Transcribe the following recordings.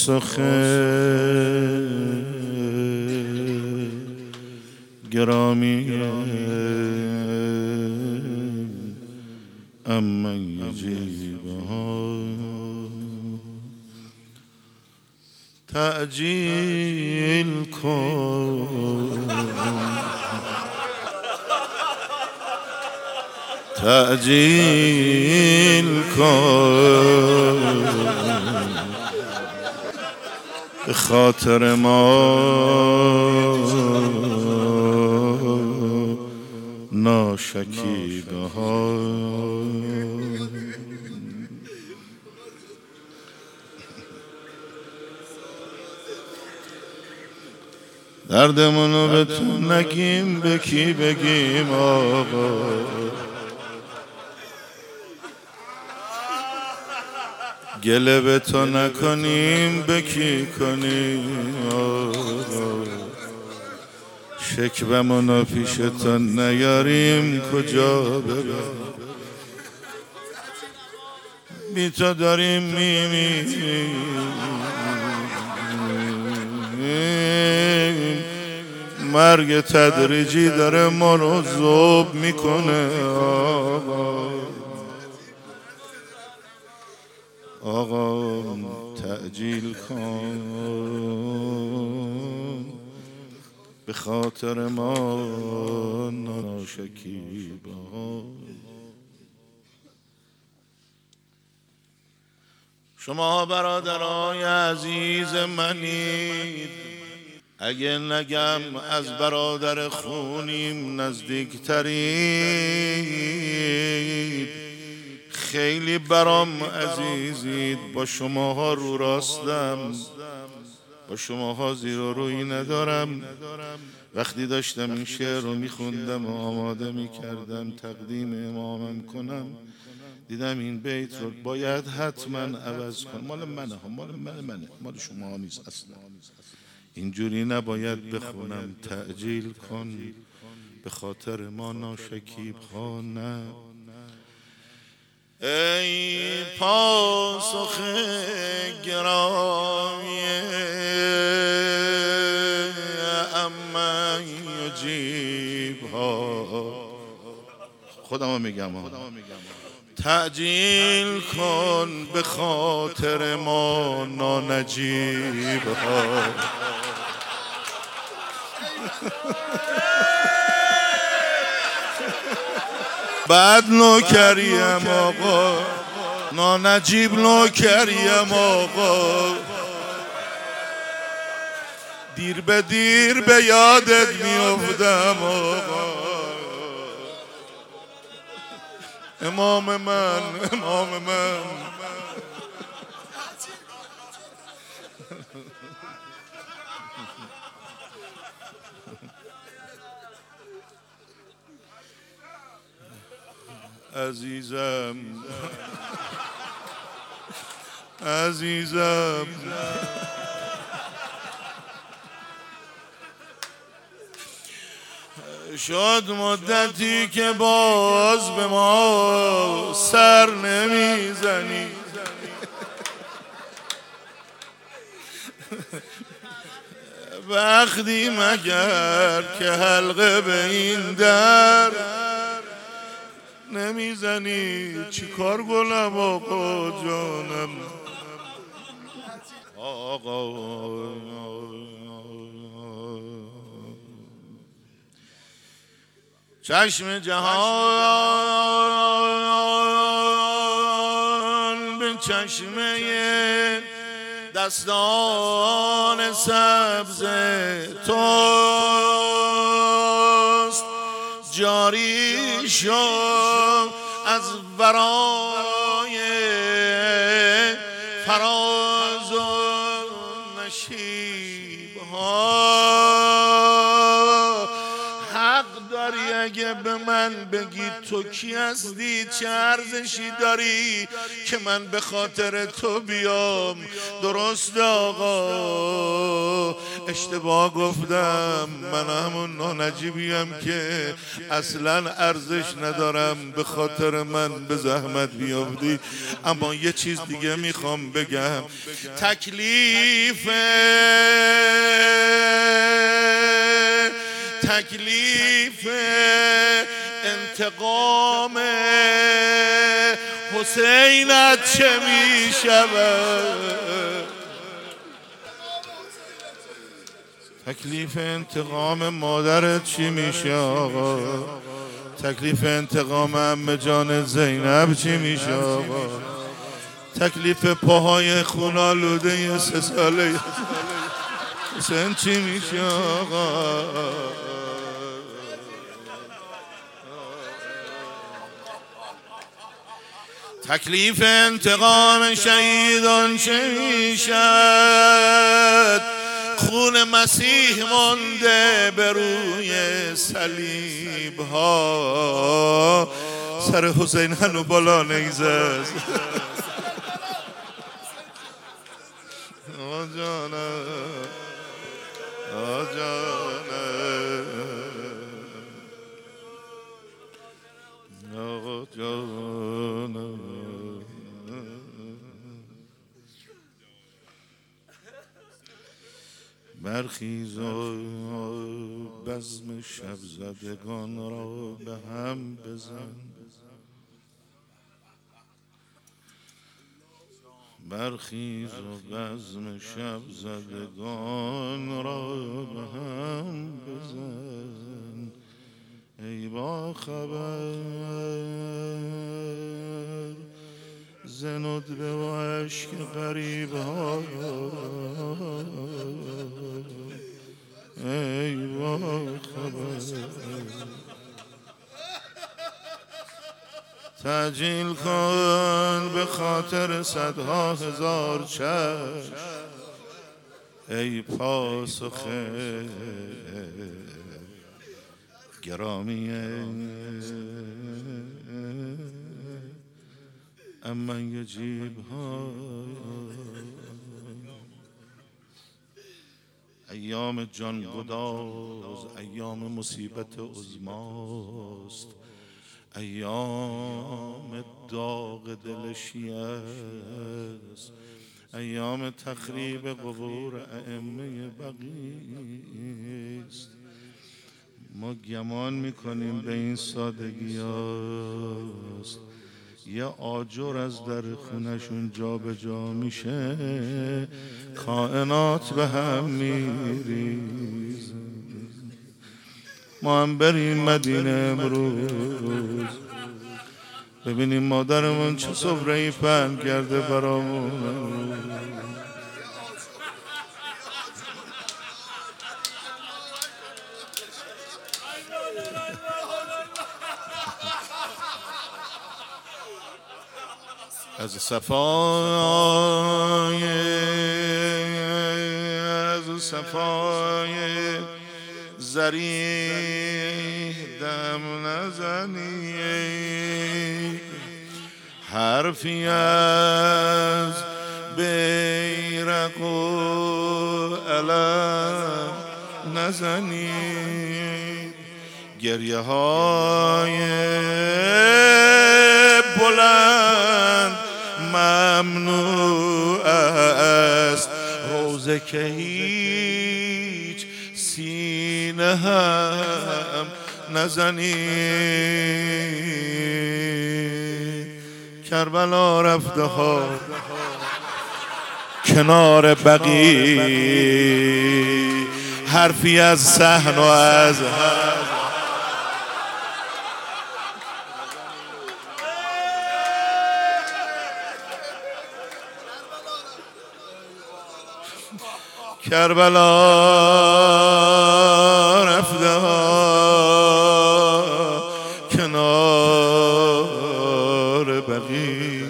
پاسخ گرامی اما یجیبها تعجیل کن تعجیل کن به خاطر ما ناشکیبها دردمونو به تو نگیم به کی بگیم آقا گله به تو نکنیم به کی کنیم آقا شکوه‌مونو پیش تو نیاریم کجا ببریم بی تو داریم میمیریم مرگ تدریجی داره ما رو ذوب میکنه آقا تعجیل کن به خاطر ما ناشکیبها شما برادرای عزیز منید اگه نگم از برادر خونیم نزدیکترید خیلی برام عزیزید با شماها رو راستم با شماها زیر و روی ندارم وقتی داشتم این شعر رو میخوندم و آماده میکردم تقدیم امامم کنم دیدم این بیت رو باید حتما عوض کنم مال منه مال شما ها نیست اصلا اینجوری نباید بخونم تعجیل کن به خاطر ما ناشکیب ها نه ای پاسخ گرامی اما یجیب ها خودمو میگم تعجیل کن به خاطر ما نانجیب ها بعد نوکریم آقا نانجیب نوکریم آقا دیر به دیر به یادت میافتم آقا امام من عزیزم شد مدتی که باز به ما سر نمیزنی وقتی مگر که حلقه به این در نمیزنی چی کار کنم آقا جانم آقا چشم جهان به چشمه دستان سبز توست جاری شو از ورای فراز و نشیب ها حق داری اگه به من بگی تو کی هستی، چه ارزشی داری که من به خاطر تو بیام. درست آقا، اشتباه گفتم، من همون نانجیبیم که اصلا ارزش ندارم به خاطر من به زحمت بیافتی. اما یه چیز دیگه میخوام بگم، تکلیف انتقام حسینت چه میشود؟ تکلیف انتقام مادرت چی میشه آقا؟ تکلیف انتقام عمه جان زینب چی میشه آقا؟ تکلیف پاهای خونالوده 3 ساله حسین چی میشه آقا؟ تکلیف انتقام شهیدان چه میشد؟ خون مسیح مانده به روی صلیب ها، سر حسین هنو بالا نیزد. آ جانم، آ جانم، آقا جانم. برخیز و بزم شب زدگان را به هم بزن، برخیز و بزم شب زدگان را به هم بزن. ای با خبر ز ندبه و عشق غریب ها، ای با خبر تعجیل کن به خاطر 100,000 چشم. ای پاسخ گرامی اما یجیب ها، ایام جان گداز ایام مصیبت عظماست، ایام داغ دل شیعه است، ایام تخریب قبور ائمه بقیع است. ما گمان میکنیم به این سادگی هاست، یه آجر از در خونشون جا به جا میشه، کائنات به هم میریزه. ما هم بریم مدینه امروز ببینیم مادرمون چه سفره‌ای پهن کرده برامون. از صفای زریح دم نزنی، حرفی از بیرق و علم نزنی، گریه های بلند ممنوع است، روزه که هیچ سینه هم نزنی. کربلا رفته ها کنار بقیع، حرفی از صحن و از کربلا رفته کنار بقیع،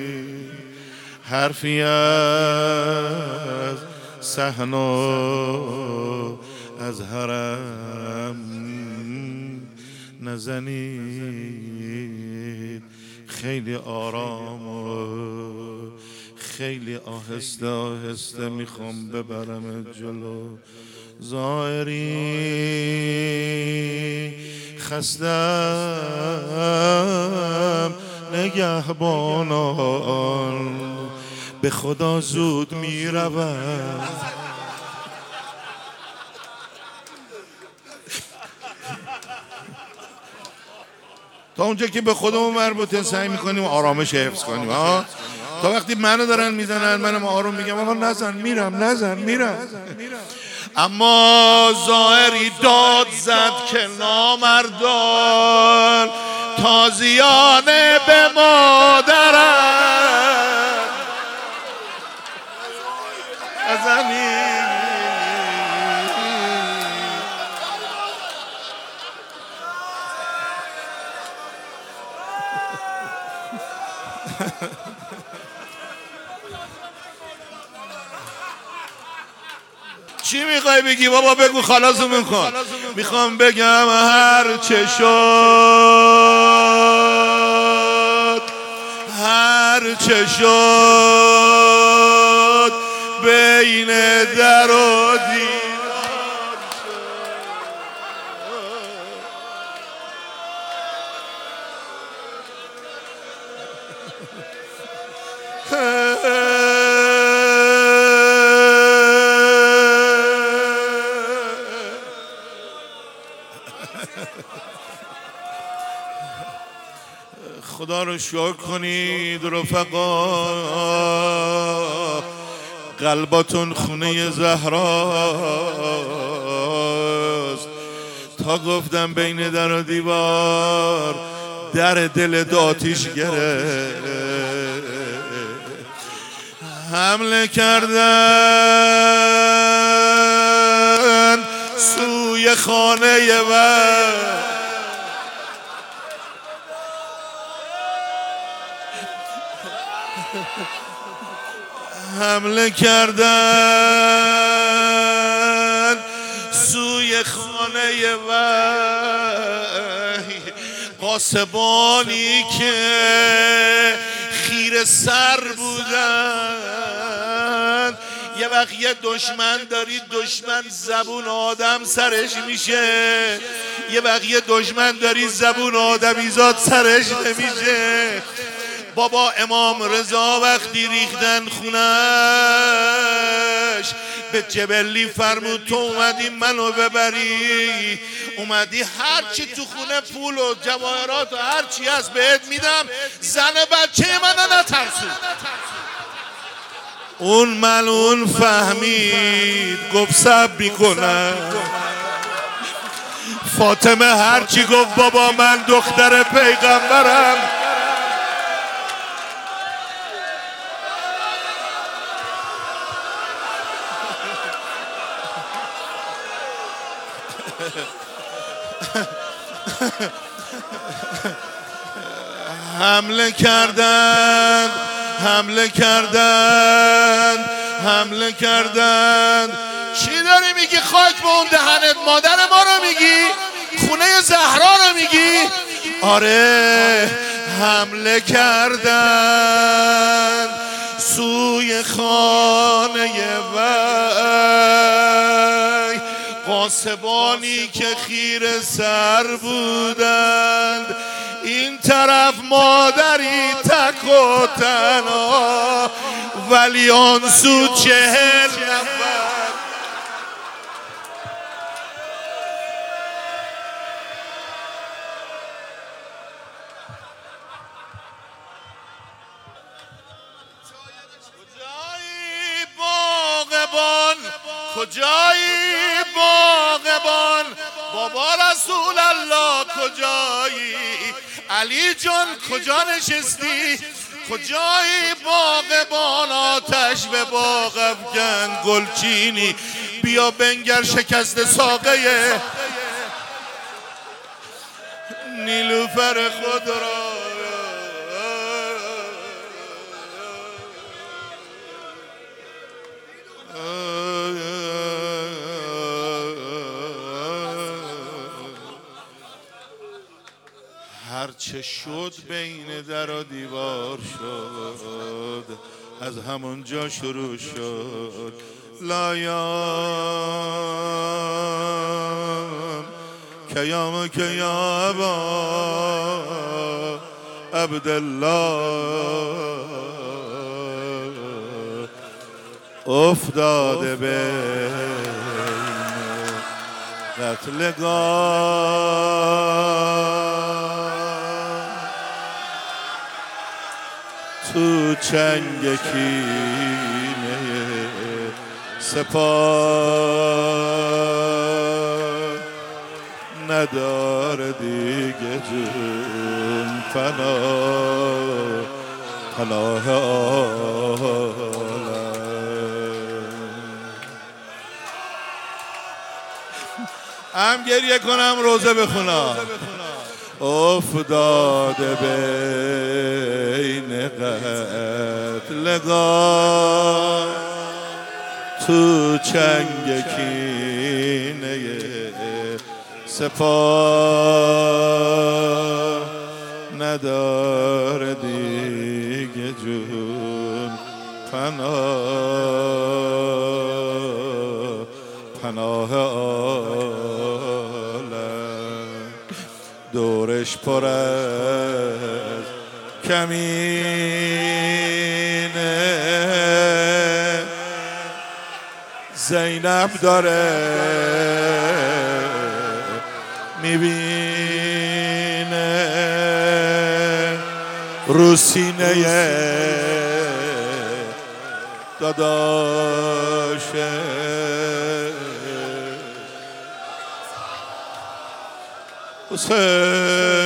حرفی از صحن و از حرم نزنید، خیلی آرام و خیلی آهسته آهسته میخوام ببرم جلو. ظاهری خستم نگهبانان، به خدا زود میروم. تا اونجا که به خودمون مربوطه سعی میکنیم آرامش حفظ کنیم ها. تا وقتی منو دارن میزنن منم آروم میگم آقا نزن میرم. اما ظاهری داد زد که نامردان تازیانه به مادرم نزنی. چی میخوای بگی بابا؟ بگو خلاصمون کن. میخوام بگم هر چه شد بین در و دیوار خدا رو شکر کنید رفقا، قلباتون خونه زهراست. تا گفتم بین در و دیوار در دل آتیش گرفت. حمله کردن سوی خانه من، حمله کردن سوی خانه وی، قاسبانی که خیره سر بودن. یه وقت یه دشمن داری، دشمن زبون آدم سرش میشه. یه وقت یه دشمن داری زبون آدمیزاد سرش نمیشه. بابا امام رضا وقتی ریختن خونش به جبلی فرمود تو اومدی منو ببری، اومدی هرچی تو خونه پول و جواهرات و هرچی هست بهت میدم، زن بچه منو نترسون. اون ملعون فهمید گفت صبر میکنم. فاطمه هرچی گفت بابا من دختر پیغمبرم. حمله کردن. چی داری میگی؟ خاک به اون دهنت، مادر ما رو میگی؟ خونه زهرا رو میگی؟ آره حمله کردن سوی خانه وی، قاسبانی که خیره سر بودند. این طرف مادری تک و تنها، ولی آن سو 40 نفر. کجایی باغبان بابا رسول الله؟ کجایی علی جان؟ کجا نشستی؟ کجایی باغبان؟ آتش به باغ افکن گلچینی، بیا بنگر شکست ساقه نیلوفر خود را. هرچه شد بین در و دیوار شد، از همونجا شروع شد. لایام کیامک یا ابا عبدالله، افتاده بین قتلگاه، تو چنگ کینه سپاه، نداره دیگه جون پناه، پناه عالم. هم گریه کنم روزه بخونم. افتاده بین قتلگاه، تو چنگ کینه سپاه، نداره دیگه جون پناه، پناه عالم. دورش پر از کمینه، زینب داره میبینه رو سینه داداشه. حسین